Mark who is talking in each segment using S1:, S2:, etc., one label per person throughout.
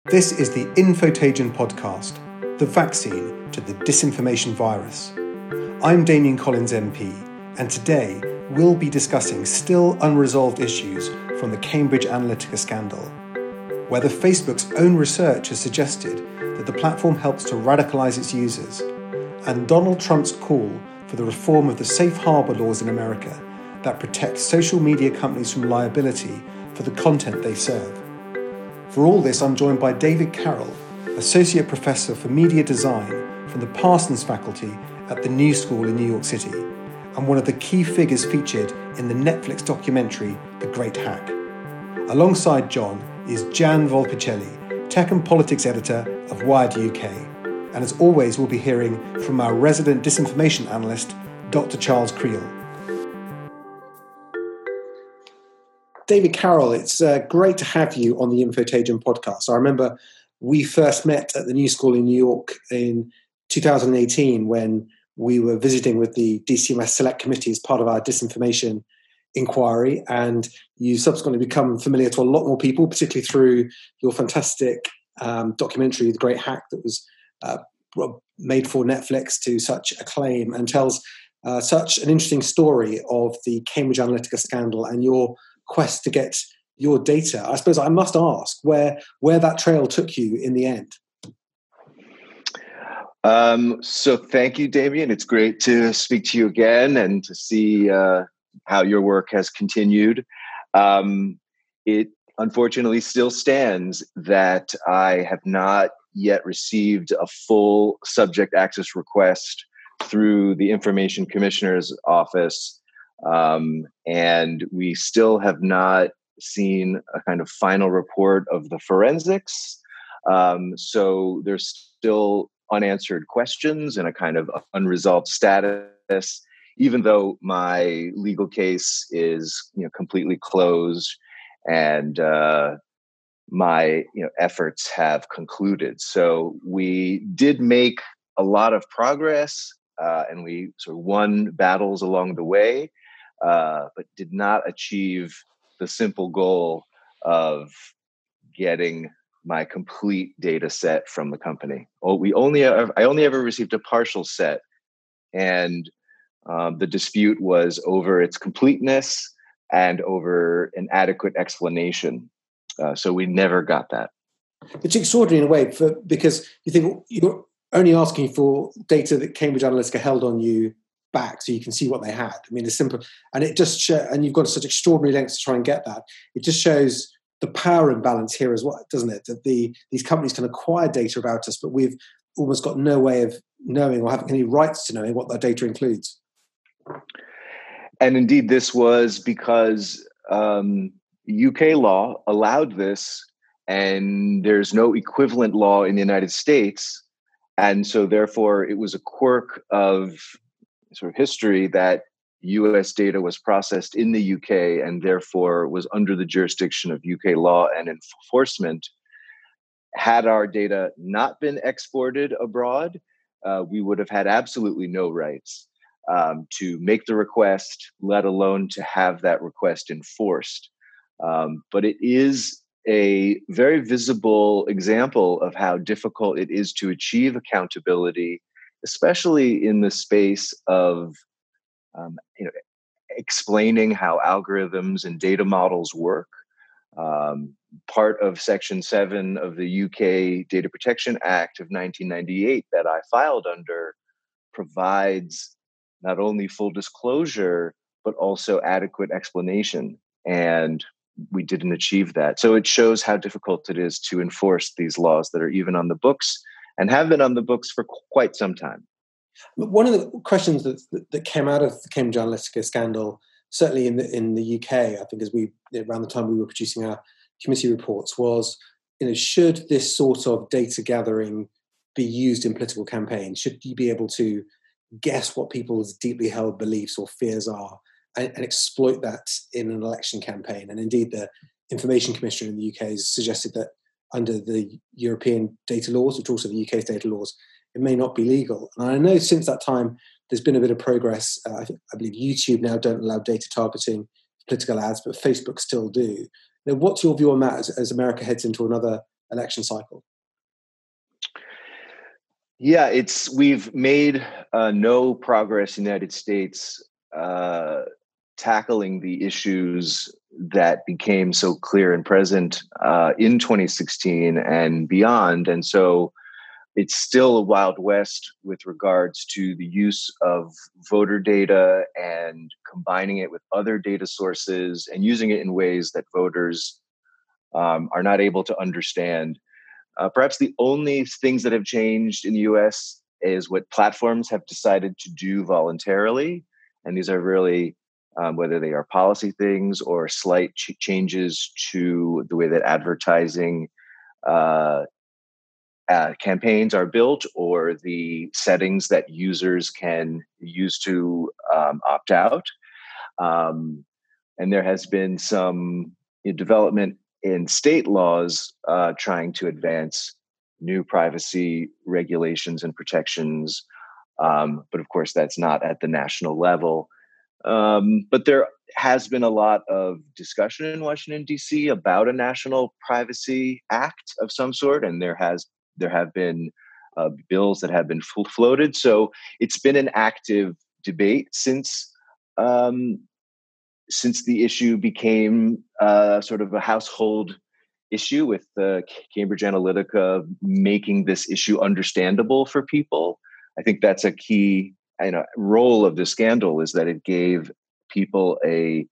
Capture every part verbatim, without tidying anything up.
S1: This is the Infotagion podcast, the vaccine to the disinformation virus. I'm Damian Collins M P, and today we'll be discussing still unresolved issues from the Cambridge Analytica scandal, whether Facebook's own research has suggested that the platform helps to radicalize its users, and Donald Trump's call for the reform of the safe harbor laws in America that protect social media companies from liability for the content they serve. For all this, I'm joined by David Carroll, Associate Professor for Media Design from the Parsons Faculty at the New School in New York City, and one of the key figures featured in the Netflix documentary, The Great Hack. Alongside John is Jan Volpicelli, Tech and Politics Editor of Wired U K. And as always, we'll be hearing from our resident disinformation analyst, Doctor Charles Creel. David Carroll, it's uh, great to have you on the Infotagion podcast. I remember we first met at the New School in New York in two thousand eighteen when we were visiting with the D C M S Select Committee as part of our disinformation inquiry, and you subsequently become familiar to a lot more people, particularly through your fantastic um, documentary, The Great Hack, that was uh, made for Netflix to such acclaim and tells uh, such an interesting story of the Cambridge Analytica scandal and your quest to get your data. I suppose I must ask where where that trail took you in the end.
S2: Um, so thank you, Damian. It's great to speak to you again and to see uh, how your work has continued. Um, it unfortunately still stands that I have not yet received a full subject access request through the Information Commissioner's Office. Um, and we still have not seen a kind of final report of the forensics. Um, so there's still unanswered questions and a kind of unresolved status, even though my legal case is, you know, completely closed and uh, my you know efforts have concluded. So we did make a lot of progress, uh, and we sort of won battles along the way. Uh, but did not achieve the simple goal of getting my complete data set from the company. Oh, we only ever, I only ever received a partial set, and um, the dispute was over its completeness and over an adequate explanation. Uh, so we never got that.
S1: It's extraordinary in a way, for, because you think you're only asking for data that Cambridge Analytica held on you back so you can see what they had. I mean, it's simple. And it just show, and you've gone to such extraordinary lengths to try and get that. It just shows the power imbalance here as well, doesn't it? That the these companies can acquire data about us, but we've almost got no way of knowing or having any rights to knowing what that data includes.
S2: And indeed, this was because um, U K law allowed this, and there's no equivalent law in the United States. And so therefore, it was a quirk of sort of history that U S data was processed in the U K and therefore was under the jurisdiction of U K law and enforcement. Had our data not been exported abroad, uh, we would have had absolutely no rights um, to make the request, let alone to have that request enforced. Um, but it is a very visible example of how difficult it is to achieve accountability, especially in the space of um, you know, explaining how algorithms and data models work. Um, part of Section seven of the U K Data Protection Act of nineteen ninety-eight that I filed under provides not only full disclosure, but also adequate explanation. And we didn't achieve that. So it shows how difficult it is to enforce these laws that are even on the books and have been on the books for quite some time.
S1: One of the questions that that came out of the Cambridge Analytica scandal, certainly in the in the U K, I think, as we around the time we were producing our committee reports, was, you know, should this sort of data gathering be used in political campaigns? Should you be able to guess what people's deeply held beliefs or fears are and, and exploit that in an election campaign? And indeed, the Information Commissioner in the U K has suggested that under the European data laws, which also the U K's data laws, it may not be legal. And I know since that time, there's been a bit of progress. Uh, I, think, I believe YouTube now don't allow data targeting political ads, but Facebook still do. Now, what's your view on that as, as America heads into another election cycle?
S2: Yeah, it's we've made uh, no progress in the United States uh, tackling the issues that became so clear and present uh, in twenty sixteen and beyond. And so it's still a Wild West with regards to the use of voter data and combining it with other data sources and using it in ways that voters um, are not able to understand. Uh, perhaps the only things that have changed in the U S is what platforms have decided to do voluntarily. And these are really, um, whether they are policy things or slight ch- changes to the way that advertising uh, uh, campaigns are built or the settings that users can use to um, opt out. Um, and there has been some development in state laws uh, trying to advance new privacy regulations and protections. Um, but of course, that's not at the national level. Um, but there has been a lot of discussion in Washington, D C about a national privacy act of some sort. And there has there have been uh, bills that have been full floated. So it's been an active debate since um, since the issue became uh, sort of a household issue with uh, Cambridge Analytica making this issue understandable for people. I think that's a key you know, role of the scandal is that it gave people a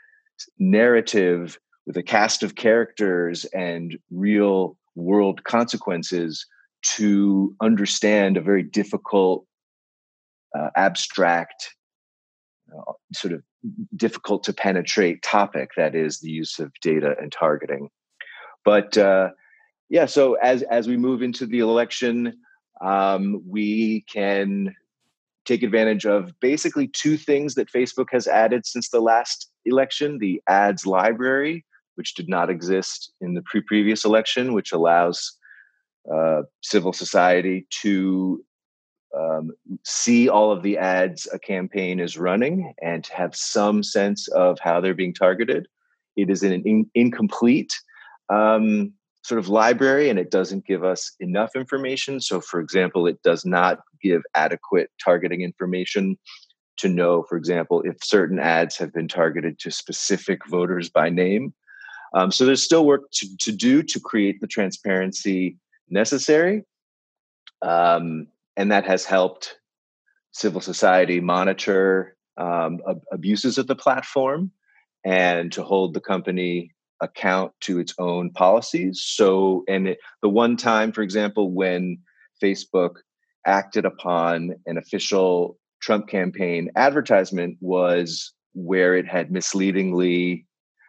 S2: narrative with a cast of characters and real world consequences to understand a very difficult, uh, abstract, uh, sort of difficult to penetrate topic that is the use of data and targeting. But uh, yeah, so as as we move into the election, um, we can take advantage of basically two things that Facebook has added since the last election: the ads library, which did not exist in the pre previous election, which allows uh, civil society to um, see all of the ads a campaign is running and to have some sense of how they're being targeted. It is an in- incomplete um, sort of library, and it doesn't give us enough information. So, for example, it does not give adequate targeting information to know, for example, if certain ads have been targeted to specific voters by name. Um, so there's still work to, to do to create the transparency necessary. Um, and that has helped civil society monitor um, ab- abuses of the platform and to hold the company account to its own policies. So, and it, the one time, for example, when Facebook acted upon an official Trump campaign advertisement was where it had misleadingly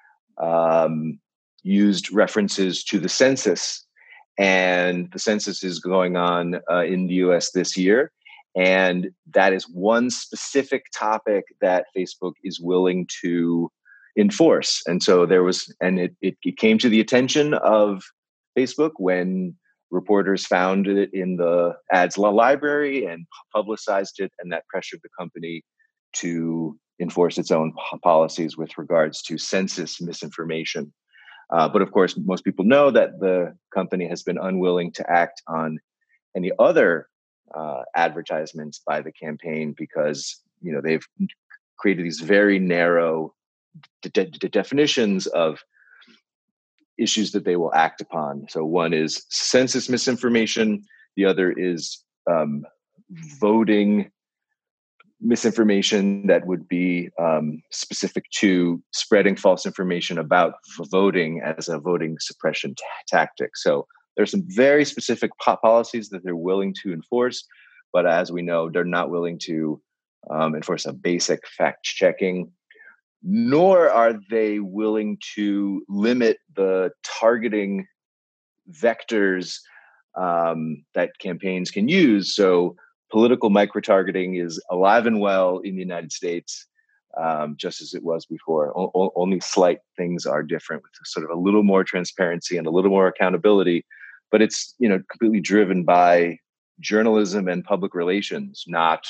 S2: um, used references to the census. And the census is going on uh, in the U S this year. And that is one specific topic that Facebook is willing to enforce. And so there was, and it, it, it came to the attention of Facebook when reporters found it in the ads law library and publicized it, and that pressured the company to enforce its own po- policies with regards to census misinformation. Uh, but of course, most people know that the company has been unwilling to act on any other uh, advertisements by the campaign because you know they've created these very narrow de- de- definitions of issues that they will act upon. So one is census misinformation, the other is um, voting misinformation that would be um, specific to spreading false information about voting as a voting suppression t- tactic. So there's some very specific po- policies that they're willing to enforce, but as we know, they're not willing to um, enforce a basic fact checking, nor are they willing to limit the targeting vectors um, that campaigns can use. So political micro-targeting is alive and well in the United States, um, just as it was before. O- only slight things are different, with sort of a little more transparency and a little more accountability. But it's you know completely driven by journalism and public relations, not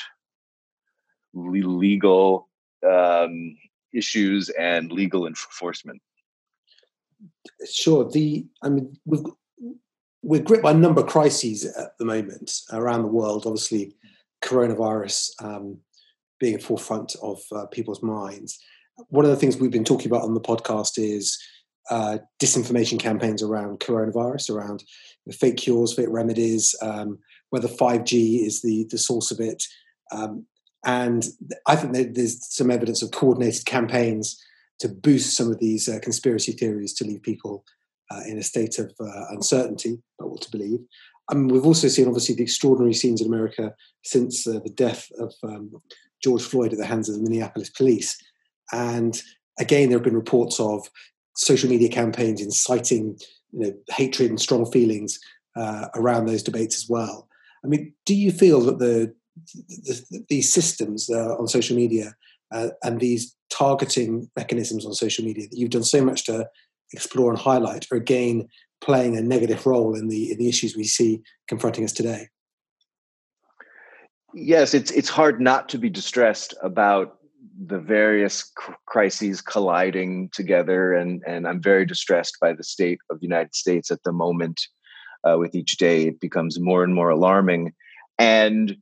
S2: le- legal um, issues and legal enforcement.
S1: Sure. The I mean, we've we're gripped by a number of crises at the moment around the world. Obviously, coronavirus um, being a forefront of uh, people's minds. One of the things we've been talking about on the podcast is uh, disinformation campaigns around coronavirus, around the fake cures, fake remedies, um, whether five G is the, the source of it. Um, and I think that there's some evidence of coordinated campaigns to boost some of these uh, conspiracy theories to leave people uh, in a state of uh, uncertainty about what to believe. I mean, we've also seen, obviously, the extraordinary scenes in America since uh, the death of um, George Floyd at the hands of the Minneapolis police. And again, there have been reports of social media campaigns inciting, you know, hatred and strong feelings uh, around those debates as well. I mean, do you feel that the, the these systems uh, on social media uh, and these targeting mechanisms on social media that you've done so much to explore and highlight are again playing a negative role in the in the issues we see confronting us today?
S2: Yes, it's it's hard not to be distressed about the various crises colliding together, and and I'm very distressed by the state of the United States at the moment. Uh, with each day, it becomes more and more alarming, and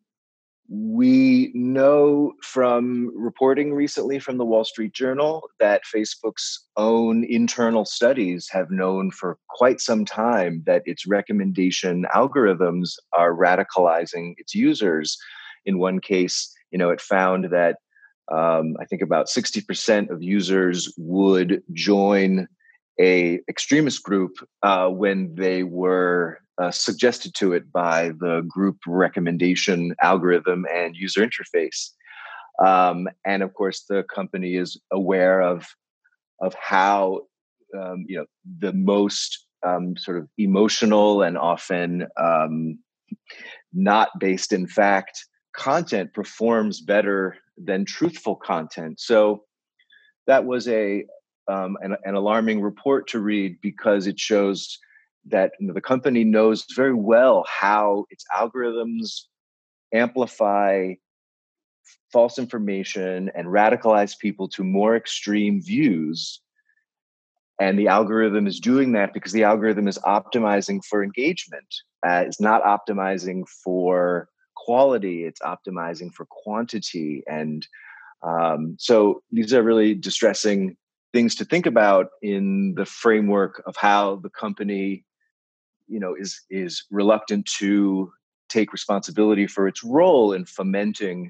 S2: we know from reporting recently from the Wall Street Journal that Facebook's own internal studies have known for quite some time that its recommendation algorithms are radicalizing its users. In one case, you know, it found that um, I think about sixty percent of users would join a extremist group uh, when they were uh, suggested to it by the group recommendation algorithm and user interface. Um, and of course, the company is aware of of how um, you know the most um, sort of emotional and often um, not based in fact content performs better than truthful content. So that was a um, an, an alarming report to read, because it shows that, you know, the company knows very well how its algorithms amplify false information and radicalize people to more extreme views. And the algorithm is doing that because the algorithm is optimizing for engagement. Uh, it's not optimizing for quality, it's optimizing for quantity. And um, so these are really distressing things to think about in the framework of how the company, you know, is is reluctant to take responsibility for its role in fomenting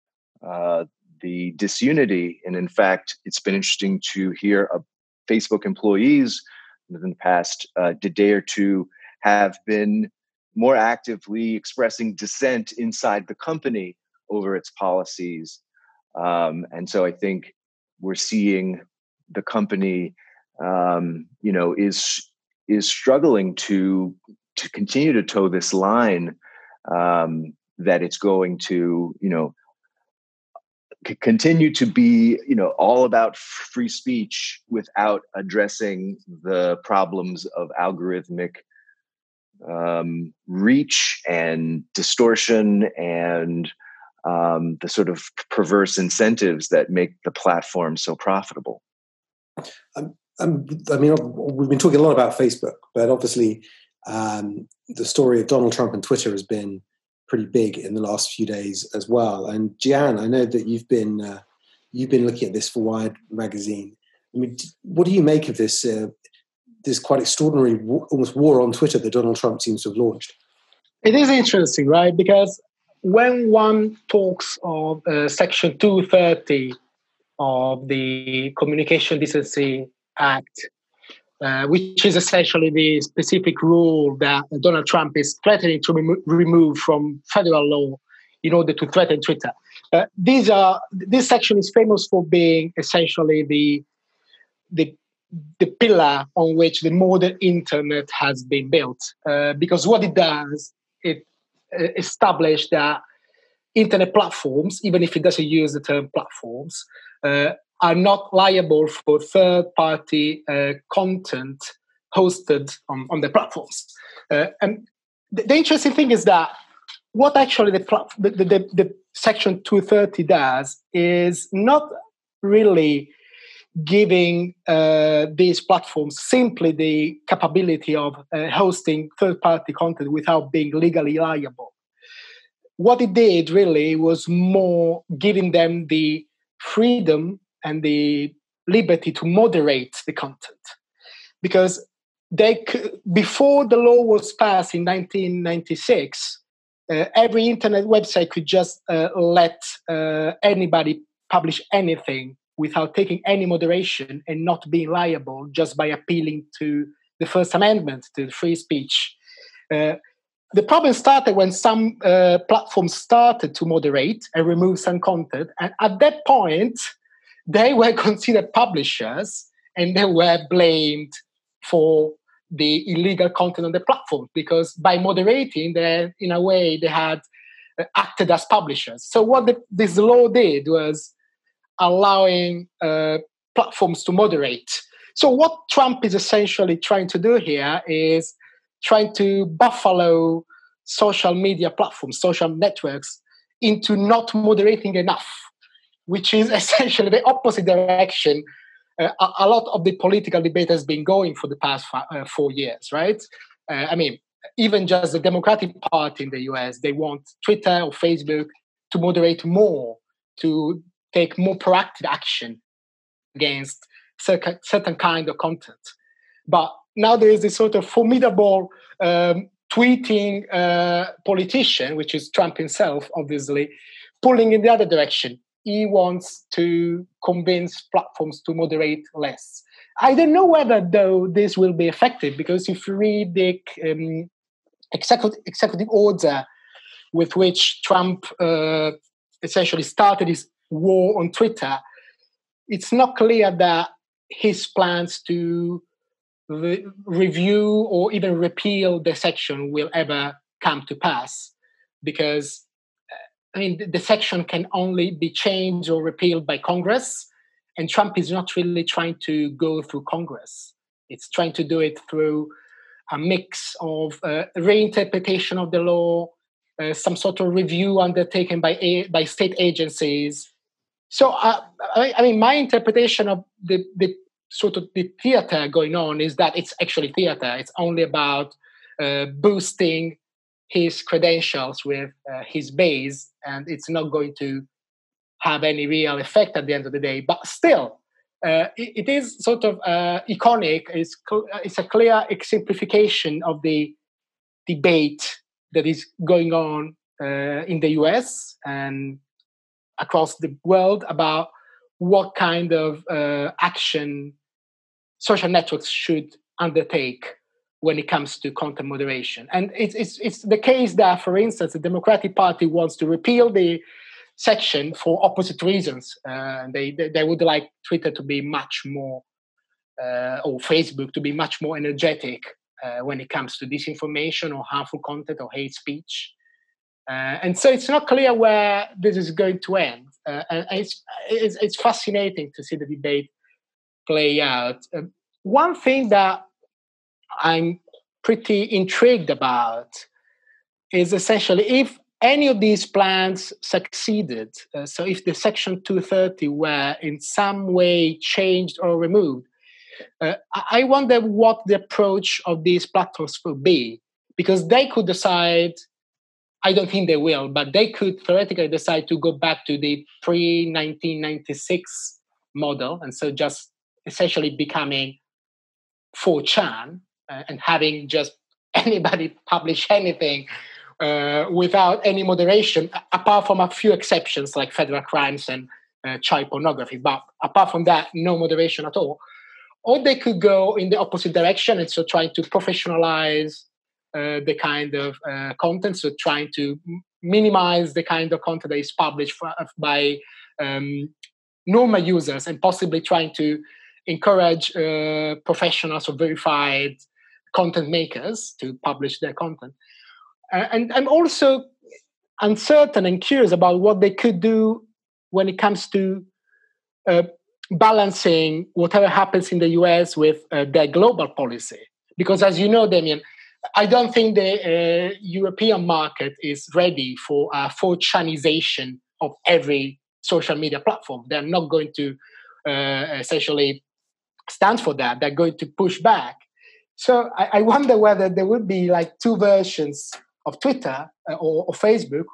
S2: uh, the disunity. And in fact, it's been interesting to hear of Facebook employees within the past uh, day or two have been more actively expressing dissent inside the company over its policies. Um, and so I think we're seeing the company, um, you know, is is struggling to to continue to toe this line um, that it's going to, you know, c- continue to be, you know, all about free speech without addressing the problems of algorithmic um, reach and distortion and um, the sort of perverse incentives that make the platform so profitable.
S1: Um, um, I mean, we've been talking a lot about Facebook, but obviously um, the story of Donald Trump and Twitter has been pretty big in the last few days as well. And Gian, I know that you've been uh, you've been looking at this for Wired magazine. I mean, what do you make of this uh, this quite extraordinary, almost war on Twitter that Donald Trump seems to have launched?
S3: It is interesting, right? Because when one talks of uh, Section two thirty of the Communication Decency Act, uh, which is essentially the specific rule that Donald Trump is threatening to remo- remove from federal law in order to threaten Twitter. Uh, these are this section is famous for being essentially the the the pillar on which the modern internet has been built, uh, because what it does, it uh, establishes that internet platforms, even if it doesn't use the term platforms, uh, are not liable for third-party uh, content hosted on, on the platforms. Uh, and the, the interesting thing is that what actually the, the, the, the Section two thirty does is not really giving uh, these platforms simply the capability of uh, hosting third-party content without being legally liable. What it did really was more giving them the freedom and the liberty to moderate the content. Because they could, before the law was passed in nineteen ninety-six, uh, every internet website could just uh, let uh, anybody publish anything without taking any moderation and not being liable just by appealing to the First Amendment, to free speech. Uh, the problem started when some uh, platforms started to moderate and remove some content. And at that point, they were considered publishers and they were blamed for the illegal content on the platform, because by moderating, they, in a way, they had uh, acted as publishers. So what the, this law did was allowing uh, platforms to moderate. So what Trump is essentially trying to do here is trying to buffalo social media platforms, social networks, into not moderating enough, which is essentially the opposite direction uh, a, a lot of the political debate has been going for the past five, uh, four years, right? Uh, I mean, even just the Democratic Party in the U S, they want Twitter or Facebook to moderate more, to take more proactive action against certain, certain kind of content. But now there is this sort of formidable um, tweeting uh, politician, which is Trump himself, obviously, pulling in the other direction. He wants to convince platforms to moderate less. I don't know whether, though, this will be effective, because if you read the um, executive, executive order with which Trump uh, essentially started his war on Twitter, it's not clear that his plans to re- review or even repeal the section will ever come to pass, because I mean, the section can only be changed or repealed by Congress, and Trump is not really trying to go through Congress. It's trying to do it through a mix of uh, reinterpretation of the law, uh, some sort of review undertaken by a- by state agencies. So, uh, I, I mean, my interpretation of the, the sort of the theater going on is that it's actually theater. It's only about uh, boosting his credentials with uh, his base, and it's not going to have any real effect at the end of the day. But still, uh, it, it is sort of uh, iconic. It's, cl- it's a clear exemplification of the debate that is going on uh, in the U S and across the world about what kind of uh, action social networks should undertake when it comes to content moderation. And it's, it's, it's the case that, for instance, the Democratic Party wants to repeal the section for opposite reasons. Uh, they, they they would like Twitter to be much more, uh, or Facebook to be much more energetic uh, when it comes to disinformation or harmful content or hate speech. Uh, and so it's not clear where this is going to end. Uh, and it's, it's, it's fascinating to see the debate play out. Uh, one thing that I'm pretty intrigued about is essentially if any of these plans succeeded, uh, so if the Section two thirty were in some way changed or removed, uh, I wonder what the approach of these platforms will be, because they could decide, I don't think they will, but they could theoretically decide to go back to the pre-nineteen ninety-six model, and so just essentially becoming four chan uh, and having just anybody publish anything uh, without any moderation, apart from a few exceptions like federal crimes and uh, child pornography. But apart from that, no moderation at all. Or they could go in the opposite direction and so trying to professionalize uh, the kind of uh, content, so trying to m- minimize the kind of content that is published for, by um, normal users, and possibly trying to encourage uh, professionals or verified content makers to publish their content. Uh, and I'm also uncertain and curious about what they could do when it comes to uh, balancing whatever happens in the U S with uh, their global policy. Because as you know, Damien, I don't think the uh, European market is ready for a four chanization of every social media platform. They're not going to uh, essentially stand for that. They're going to push back. So I, I wonder whether there would be like two versions of Twitter uh, or, or Facebook,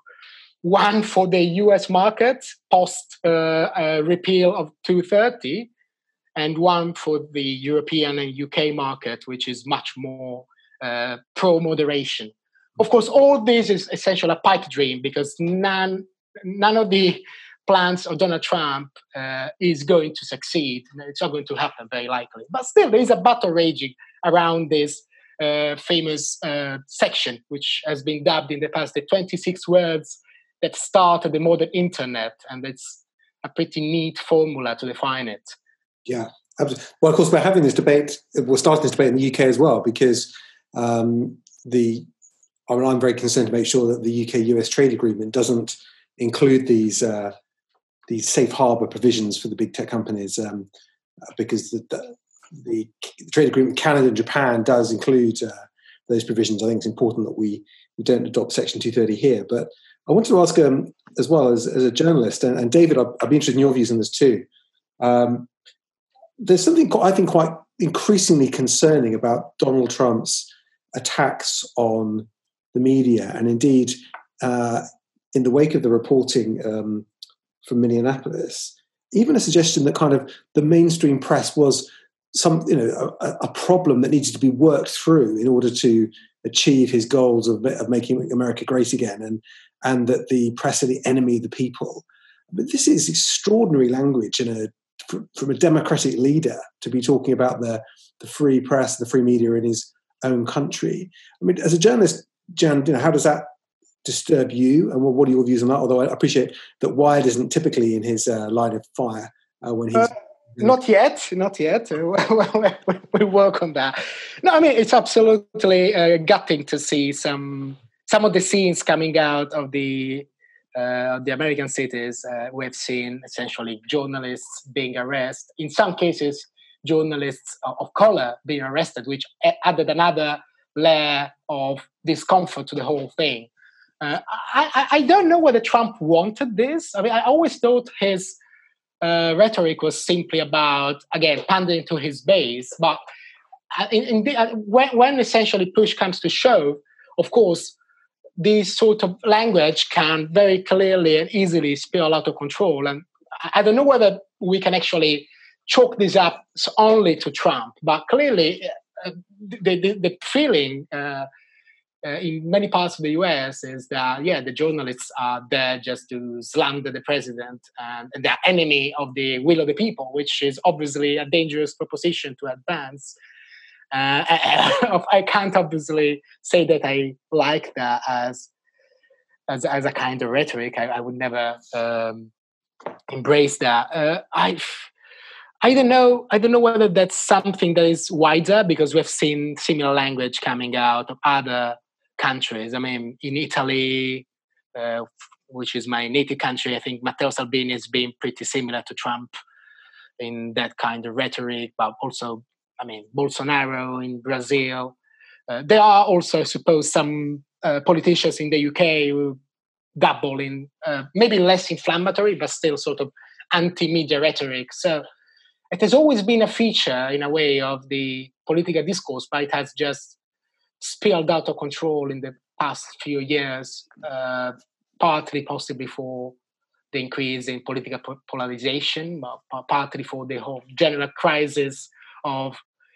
S3: one for the U S market post uh, uh, repeal of two thirty, and one for the European and U K market, which is much more uh, pro-moderation. Of course, all this is essentially a pipe dream because none, none of the plans of Donald Trump uh, is going to succeed. It's not going to happen very likely. But still, there is a battle raging around this uh, famous uh, section, which has been dubbed in the past the twenty-six words that started the modern internet. And it's a pretty neat formula to define it.
S1: Yeah, absolutely. Well, of course, we're having this debate, we're starting this debate in the U K as well, because um, the, I mean, I'm very concerned to make sure that the U K U S trade agreement doesn't include these uh, these safe harbor provisions for the big tech companies, um, because the, the, the trade agreement with Canada and Japan does include uh, those provisions. I think it's important that we, we don't adopt Section two thirty here. But I wanted to ask um, as well as, as a journalist, and, and David, I'd, I'd be interested in your views on this too. Um, there's something I think quite increasingly concerning about Donald Trump's attacks on the media, and indeed uh, in the wake of the reporting um, from Minneapolis, even a suggestion that kind of the mainstream press was some, you know, a, a problem that needed to be worked through in order to achieve his goals of, of making America great again, and and that the press are the enemy of the people. But this is extraordinary language in a from a democratic leader to be talking about the the free press, the free media in his own country. I mean, as a journalist, Jan, you know, how does that disturb you, and what are your views on that? Although I appreciate that Wired isn't typically in his uh, line of fire uh, when he's
S3: uh, not yet, not yet. We work on that. No, I mean it's absolutely uh, gutting to see some some of the scenes coming out of the uh, the American cities. Uh, we've seen essentially journalists being arrested. In some cases, journalists of color being arrested, which added another layer of discomfort to the whole thing. Uh, I, I don't know whether Trump wanted this. I mean, I always thought his uh, rhetoric was simply about, again, pandering to his base. But in, in the, uh, when, when essentially push comes to shove, of course, this sort of language can very clearly and easily spiral out of control. And I don't know whether we can actually chalk this up only to Trump, but clearly uh, the, the, the feeling uh, Uh, in many parts of the U S is that, yeah, the journalists are there just to slander the president and, and they're enemy of the will of the people, which is obviously a dangerous proposition to advance. Uh, I, I can't obviously say that I like that as as, as a kind of rhetoric. I, I would never um, embrace that. Uh, I I don't know. I don't know whether that's something that is wider, because we've seen similar language coming out of other countries. I mean, in Italy, uh, which is my native country, I think Matteo Salvini has been pretty similar to Trump in that kind of rhetoric, but also, I mean, Bolsonaro in Brazil. Uh, there are also, I suppose, some uh, politicians in the U K who dabble in uh, maybe less inflammatory, but still sort of anti-media rhetoric. So it has always been a feature, in a way, of the political discourse, but it has just spilled out of control in the past few years, uh, partly possibly for the increase in political po- polarization, but partly for the whole general crisis of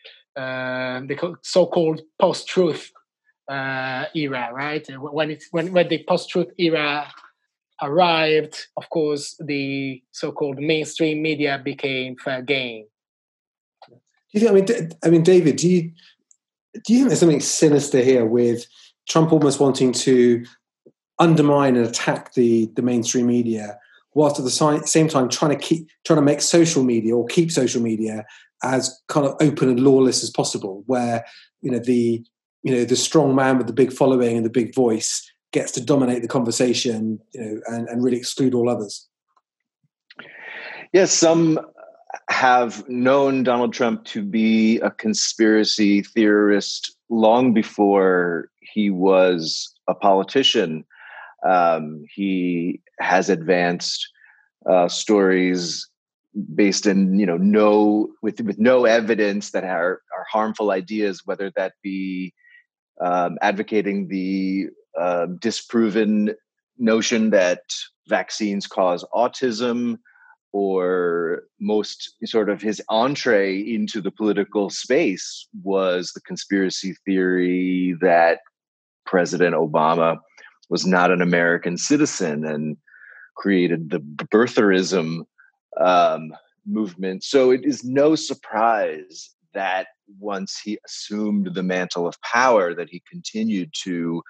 S3: uh, the so-called post-truth uh, era, right? When, it, when, when the post-truth era arrived, of course, the so-called mainstream media became fair game.
S1: Do you think, I mean, I mean, David, do you, do you think there's something sinister here with Trump almost wanting to undermine and attack the, the mainstream media, whilst at the same time trying to keep trying to make social media or keep social media as kind of open and lawless as possible, where you know the you know the strong man with the big following and the big voice gets to dominate the conversation, you know, and, and really exclude all others?
S2: Yes, some have known Donald Trump to be a conspiracy theorist long before he was a politician. Um, he has advanced uh, stories based in, you know, no with with no evidence that are are harmful ideas, whether that be um, advocating the uh, disproven notion that vaccines cause autism, or most sort of his entree into the political space was the conspiracy theory that President Obama was not an American citizen and created the birtherism um, movement. So it is no surprise that once he assumed the mantle of power, that he continued to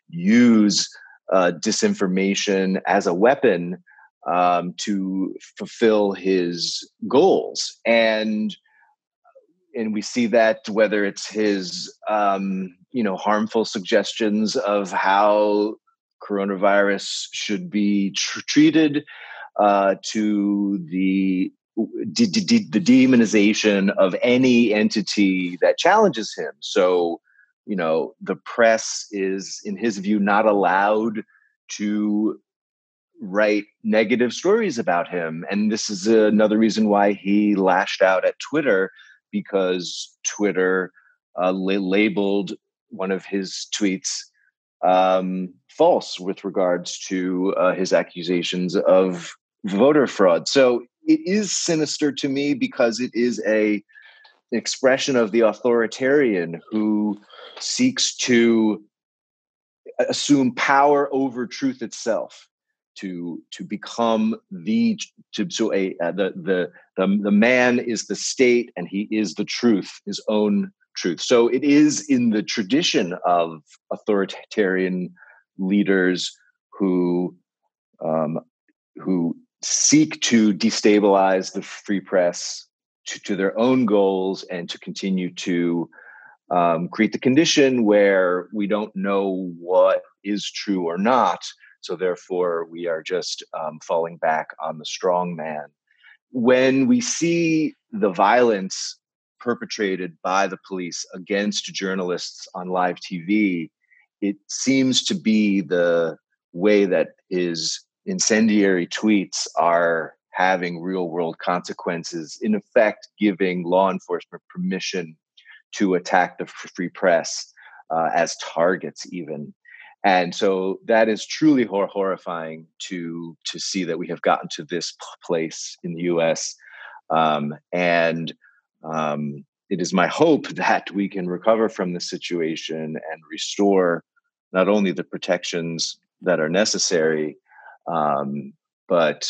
S2: use uh, disinformation as a weapon um, to fulfill his goals. And and we see that whether it's his um, you know harmful suggestions of how coronavirus should be tr- treated, uh, to the de- de- the demonization of any entity that challenges him. So, you know, the press is, in his view, not allowed to write negative stories about him. And this is another reason why he lashed out at Twitter, because Twitter uh, la- labeled one of his tweets um, false with regards to uh, his accusations of voter fraud. So it is sinister to me because it is a expression of the authoritarian who seeks to assume power over truth itself, to to become the to so a uh, the, the the the man is the state and he is the truth, his own truth. So it is in the tradition of authoritarian leaders who um, who seek to destabilize the free press to, to their own goals and to continue to um, create the condition where we don't know what is true or not. So therefore, we are just um, falling back on the strong man. When we see the violence perpetrated by the police against journalists on live T V, it seems to be the way that his incendiary tweets are having real world consequences, in effect, giving law enforcement permission to attack the free press uh, as targets, even. And so that is truly hor- horrifying to to see that we have gotten to this p- place in the U S. Um, and um, it is my hope that we can recover from this situation and restore not only the protections that are necessary, um, but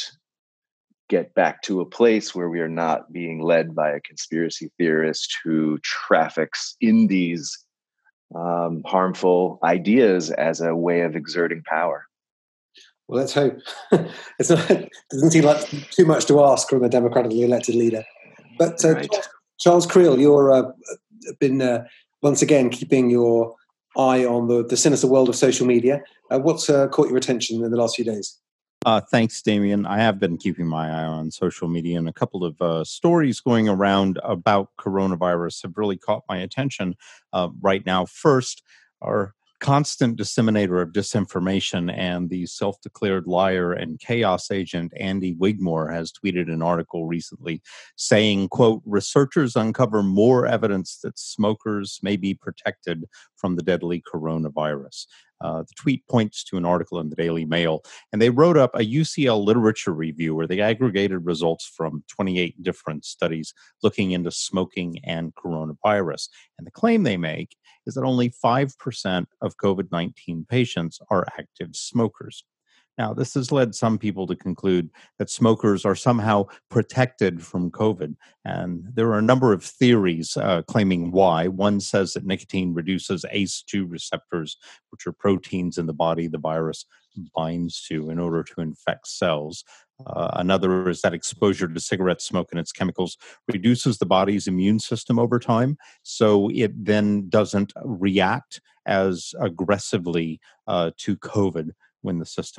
S2: get back to a place where we are not being led by a conspiracy theorist who traffics in these um, harmful ideas as a way of exerting power.
S1: Well, let's hope. It's not, it doesn't seem like too much to ask from a democratically elected leader. But uh,
S2: Right.
S1: Charles, Charles Creel, you've uh, been uh, once again keeping your eye on the, the sinister world of social media. Uh, what's uh, caught your attention in the last few days?
S4: Uh, thanks, Damien. I have been keeping my eye on social media, and a couple of uh, stories going around about coronavirus have really caught my attention uh, right now. First, our constant disseminator of disinformation and the self-declared liar and chaos agent Andy Wigmore has tweeted an article recently saying, quote, researchers uncover more evidence that smokers may be protected from the deadly coronavirus. Uh, the tweet points to an article in the Daily Mail, and they wrote up a U C L literature review where they aggregated results from twenty-eight different studies looking into smoking and coronavirus. And the claim they make is that only five percent of COVID nineteen patients are active smokers. Now, this has led some people to conclude that smokers are somehow protected from COVID. And there are a number of theories uh, claiming why. One says that nicotine reduces A C E two receptors, which are proteins in the body the virus binds to in order to infect cells. Uh, another is that exposure to cigarette smoke and its chemicals reduces the body's immune system over time, so it then doesn't react as aggressively uh, to COVID when the system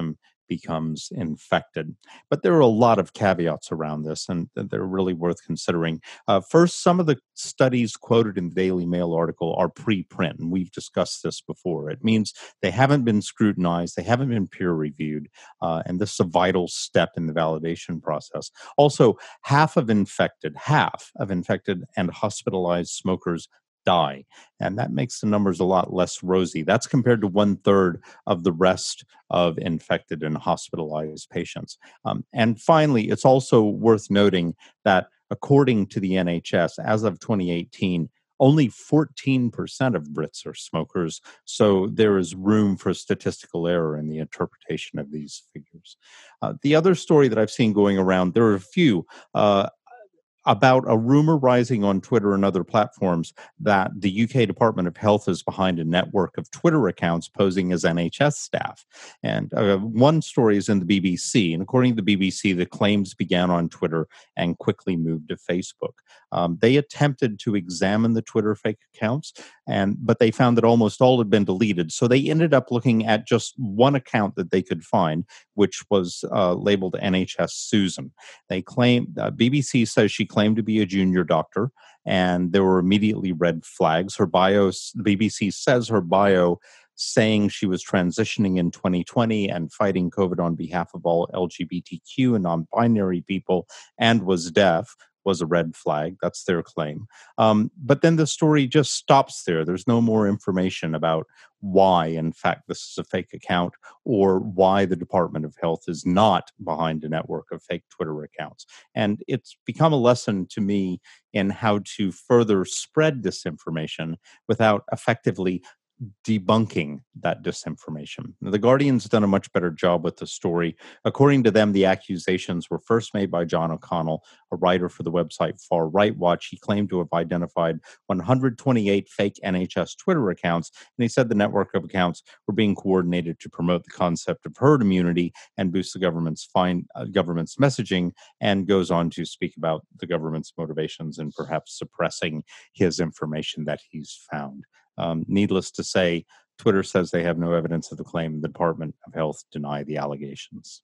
S4: becomes infected. But there are a lot of caveats around this, and they're really worth considering. Uh, first, some of the studies quoted in the Daily Mail article are preprint, and we've discussed this before. It means they haven't been scrutinized, they haven't been peer-reviewed, uh, and this is a vital step in the validation process. Also, half of infected, half of infected and hospitalized smokers die. And that makes the numbers a lot less rosy. That's compared to one third of the rest of infected and hospitalized patients. Um, and finally, it's also worth noting that according to the N H S, as of twenty eighteen, only fourteen percent of Brits are smokers. So there is room for statistical error in the interpretation of these figures. Uh, the other story that I've seen going around, there are a few. Uh, about a rumor rising on Twitter and other platforms that the U K Department of Health is behind a network of Twitter accounts posing as N H S staff. And uh, one story is in the B B C. And according to the B B C, the claims began on Twitter and quickly moved to Facebook. Um, they attempted to examine the Twitter fake accounts, and but they found that almost all had been deleted. So they ended up looking at just one account that they could find, which was uh, labeled N H S Susan. They claim, uh, B B C says she claimed to be a junior doctor, and there were immediately red flags. Her bio, the B B C says her bio saying she was transitioning in twenty twenty and fighting COVID on behalf of all L G B T Q and non-binary people and was deaf was a red flag. That's their claim. Um, but then the story just stops there. There's no more information about why, in fact, this is a fake account or why the Department of Health is not behind a network of fake Twitter accounts. And it's become a lesson to me in how to further spread disinformation without effectively debunking that disinformation. Now, the Guardian's done a much better job with the story. According to them, the accusations were first made by John O'Connell, a writer for the website Far Right Watch. He claimed to have identified one hundred twenty-eight fake N H S Twitter accounts, and he said the network of accounts were being coordinated to promote the concept of herd immunity and boost the government's fine, uh, government's messaging, and goes on to speak about the government's motivations in perhaps suppressing his information that he's found. Um, needless to say, Twitter says they have no evidence of the claim. The Department of Health deny the allegations.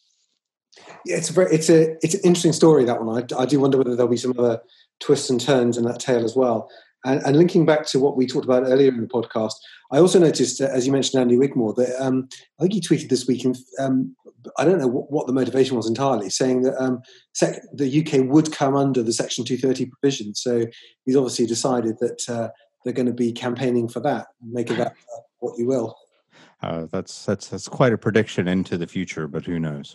S1: Yeah, it's a very, it's a, it's an interesting story, that one. I, I do wonder whether there'll be some other twists and turns in that tale as well. And, and linking back to what we talked about earlier in the podcast, I also noticed, uh, as you mentioned, Andy Wigmore, that um, I think he tweeted this week, and um, I don't know what, what the motivation was entirely, saying that um, sec- the U K would come under the Section two thirty provision. So he's obviously decided that uh, they're going to be campaigning for that. Make of that uh, what you will.
S4: Uh, that's that's that's quite a prediction into the future, but who knows?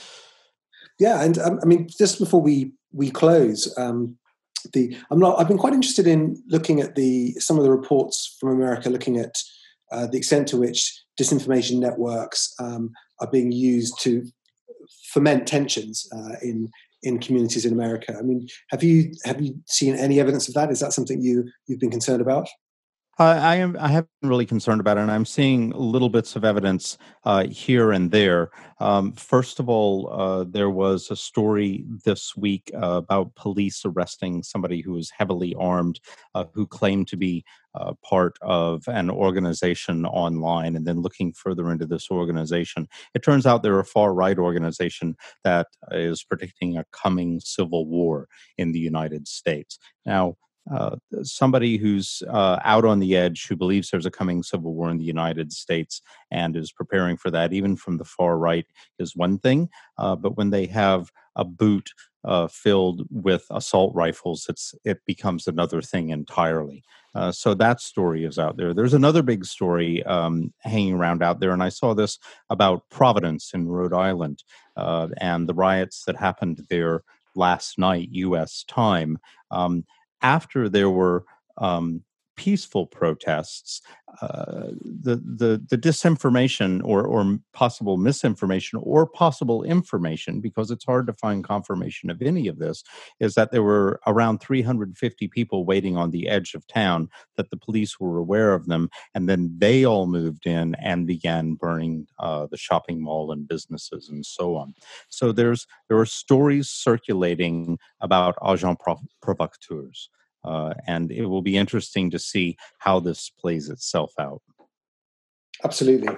S1: Yeah, and um, I mean, just before we we close, um, the I'm not. I've been quite interested in looking at the some of the reports from America, looking at uh, the extent to which disinformation networks um, are being used to foment tensions uh, in in communities in America. I mean, have you have you seen any evidence of that? Is that something you you've been concerned about?
S4: Uh, I am. I have been really concerned about it, and I'm seeing little bits of evidence uh, here and there. Um, first of all, uh, there was a story this week uh, about police arresting somebody who was heavily armed, uh, who claimed to be uh, part of an organization online, and then looking further into this organization, it turns out they're a far-right organization that is predicting a coming civil war in the United States. Now, Uh, somebody who's uh, out on the edge, who believes there's a coming civil war in the United States and is preparing for that, even from the far right, is one thing. Uh, but when they have a boot uh, filled with assault rifles, it's it becomes another thing entirely. Uh, so that story is out there. There's another big story um, hanging around out there, and I saw this about Providence in Rhode Island uh, and the riots that happened there last night, U S time. Um, After there were um, peaceful protests, uh, the, the the disinformation or or possible misinformation or possible information, because it's hard to find confirmation of any of this, is that there were around three hundred fifty people waiting on the edge of town, that the police were aware of them, and then they all moved in and began burning uh, the shopping mall and businesses and so on. So there's there are stories circulating about agents provocateurs. Uh, and it will be interesting to see how this plays itself out.
S1: Absolutely.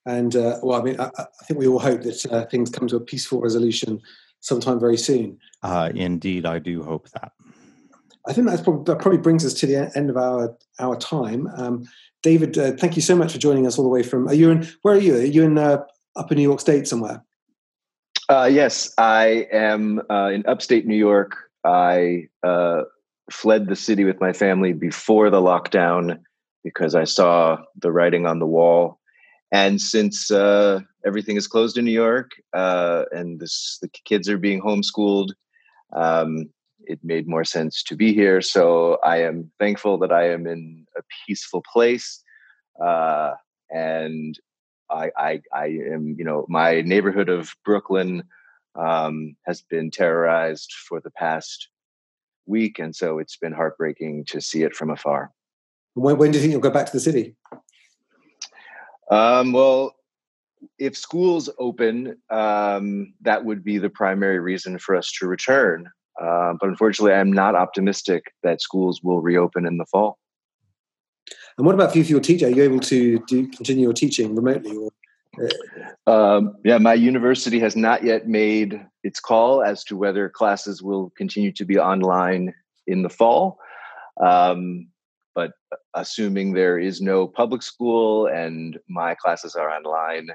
S1: And uh, well, I mean, I, I think we all hope that uh, things come to a peaceful resolution sometime very soon.
S4: Uh, indeed, I do hope that.
S1: I think that's probably, that probably brings us to the end of our our time. Um, David, uh, thank you so much for joining us all the way from. Are you in? Where are you? Are you in uh, up in New York State somewhere?
S2: Uh, yes, I am uh, in upstate New York. I uh, fled the city with my family before the lockdown because I saw the writing on the wall. And since uh, everything is closed in New York uh, and this, the kids are being homeschooled, um, it made more sense to be here. So I am thankful that I am in a peaceful place. Uh, and I, I, I am, you know, my neighborhood of Brooklyn um, has been terrorized for the past week. And so it's been heartbreaking to see it from afar.
S1: When, when do you think you'll go back to the city?
S2: Um, well, if schools open, um, that would be the primary reason for us to return. Uh, but unfortunately, I'm not optimistic that schools will reopen in the fall.
S1: And what about for you, for your teacher? Are you able to do continue your teaching remotely? Or, uh...
S2: um, yeah, my university has not yet made its call as to whether classes will continue to be online in the fall. Um, But assuming there is no public school and my classes are online,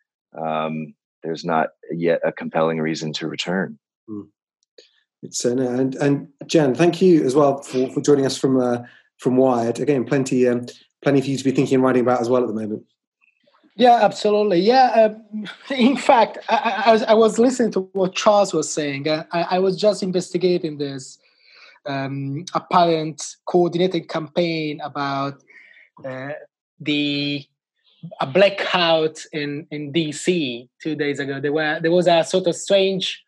S2: um, there's not yet a compelling reason to return.
S1: Mm. It's uh, and and Jan, thank you as well for, for joining us from uh, from Wired. Again, plenty um, plenty for you to be thinking and writing about as well at the moment.
S3: Yeah, absolutely. Yeah, uh, in fact, I, I was I was listening to what Charles was saying. I, I was just investigating this Um, apparent coordinated campaign about uh, the a blackout in, in D C two days ago. There were there was a sort of strange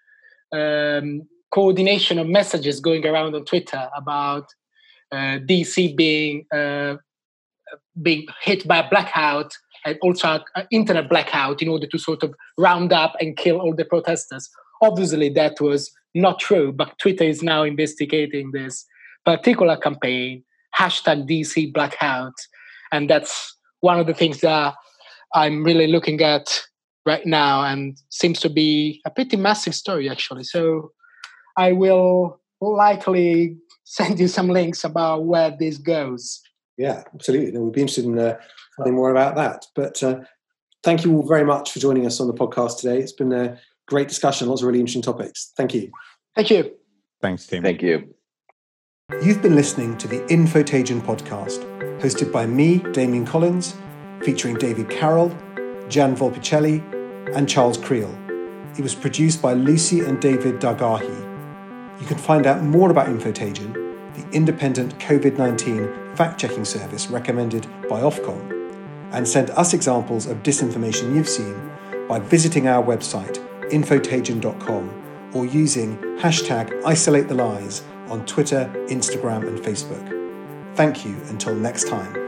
S3: um, coordination of messages going around on Twitter about uh, D C being uh, being hit by a blackout and also an internet blackout in order to sort of round up and kill all the protesters. Obviously, that was not true, but Twitter is now investigating this particular campaign, hashtag D C Blackout. And that's one of the things that I'm really looking at right now and seems to be a pretty massive story, actually. So I will likely send you some links about where this goes.
S1: Yeah, absolutely. No, we'd be interested in uh, finding more about that. But uh, thank you all very much for joining us on the podcast today. It's been a great discussion, lots of really interesting topics. Thank you.
S3: Thank you.
S4: Thanks, Tim.
S2: Thank you.
S1: You've been listening to the Infotagion podcast, hosted by me, Damien Collins, featuring David Carroll, Jan Volpicelli, and Charles Creel. It was produced by Lucy and David Dargahi. You can find out more about Infotagion, the independent covid nineteen fact-checking service recommended by Ofcom, and send us examples of disinformation you've seen by visiting our website, infotagion dot com, or using hashtag isolate the lies on Twitter, Instagram, and Facebook. Thank you until next time.